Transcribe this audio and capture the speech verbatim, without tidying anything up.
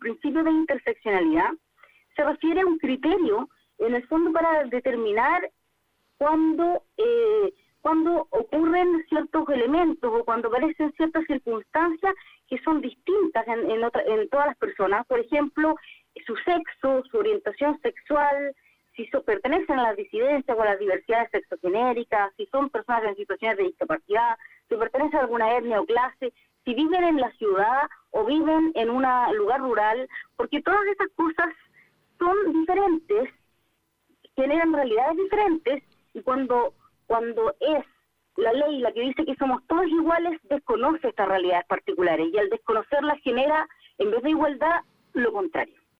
principio de interseccionalidad se refiere a un criterio, en el fondo, para determinar cuando, eh, cuando ocurren ciertos elementos o cuando aparecen ciertas circunstancias que son distintas en, en, otra, en todas las personas. Por ejemplo, su sexo, su orientación sexual, si so, pertenecen a las disidencias o a las diversidades sexogenéricas, si son personas en situaciones de discapacidad, si pertenecen a alguna etnia o clase, si viven en la ciudad o viven en un lugar rural, porque todas esas cosas son diferentes, generan realidades diferentes, y cuando, cuando es la ley la que dice que somos todos iguales, desconoce estas realidades particulares, y al desconocerlas genera, en vez de igualdad, lo contrario.